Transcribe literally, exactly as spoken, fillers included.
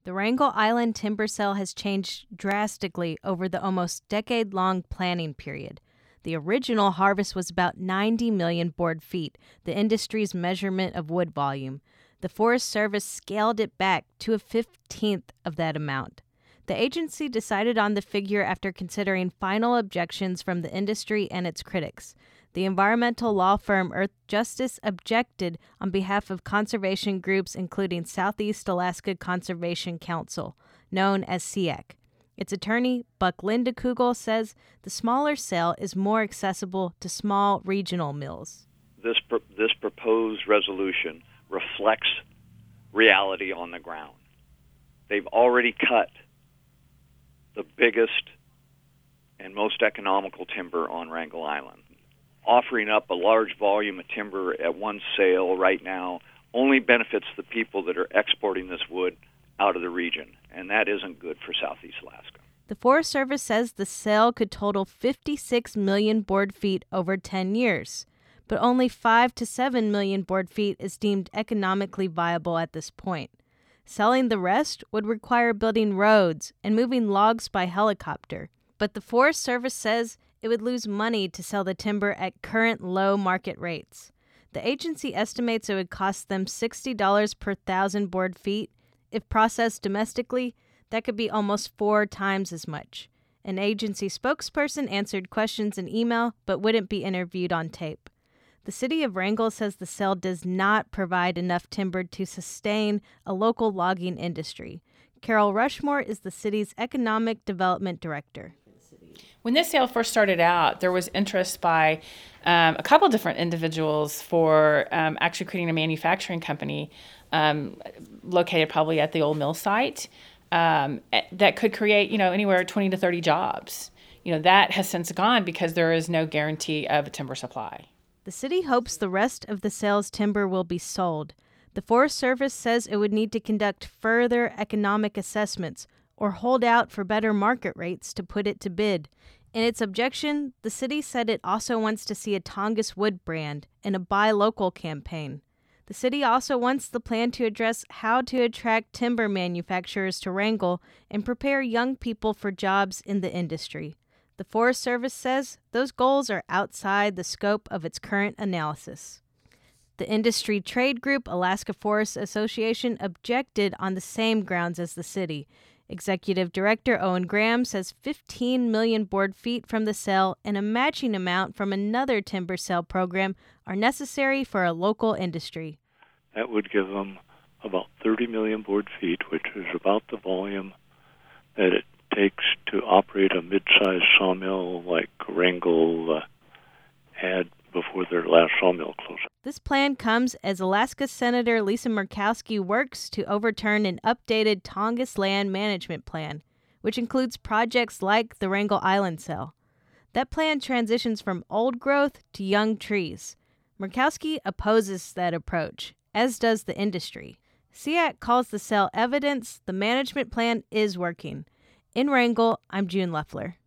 The Wrangell Island timber sale has changed drastically over the almost decade-long planning period. The original harvest was about ninety million board feet, the industry's measurement of wood volume. The Forest Service scaled it back to a fifteenth of that amount. The agency decided on the figure after considering final objections from the industry and its critics. The environmental law firm Earth Justice objected on behalf of conservation groups including Southeast Alaska Conservation Council, known as S E A C. Its attorney, Buck Lindekugel, says the smaller sale is more accessible to small regional mills. This pr- this proposed resolution reflects reality on the ground. They've already cut the biggest and most economical timber on Wrangell Island. Offering up a large volume of timber at one sale right now only benefits the people that are exporting this wood out of the region, and that isn't good for Southeast Alaska. The Forest Service says the sale could total fifty-six million board feet over ten years, but only five to seven million board feet is deemed economically viable at this point. Selling the rest would require building roads and moving logs by helicopter, but the Forest Service says it would lose money to sell the timber at current low market rates. The agency estimates it would cost them sixty dollars per thousand board feet. If processed domestically, that could be almost four times as much. An agency spokesperson answered questions in email but wouldn't be interviewed on tape. The city of Wrangell says the sale does not provide enough timber to sustain a local logging industry. Carol Rushmore is the city's economic development director. When this sale first started out, there was interest by um, a couple different individuals for um, actually creating a manufacturing company um, located probably at the old mill site um, that could create, you know, anywhere twenty to thirty jobs. You know, that has since gone because there is no guarantee of a timber supply. The city hopes the rest of the sale's timber will be sold. The Forest Service says it would need to conduct further economic assessments or hold out for better market rates to put it to bid. In its objection, the city said it also wants to see a Tongass wood brand and a buy local campaign. The city also wants the plan to address how to attract timber manufacturers to Wrangell and prepare young people for jobs in the industry. The Forest Service says those goals are outside the scope of its current analysis. The industry trade group Alaska Forest Association objected on the same grounds as the city. Executive Director Owen Graham says fifteen million board feet from the sale and a matching amount from another timber sale program are necessary for a local industry. That would give them about thirty million board feet, which is about the volume that it takes to operate a mid-sized sawmill like Wrangell uh, had before their last sawmill closed. This plan comes as Alaska Senator Lisa Murkowski works to overturn an updated Tongass land management plan, which includes projects like the Wrangell Island sale. That plan transitions from old growth to young trees. Murkowski opposes that approach, as does the industry. S E A C calls the sale evidence the management plan is working. In Wrangell, I'm June Leffler.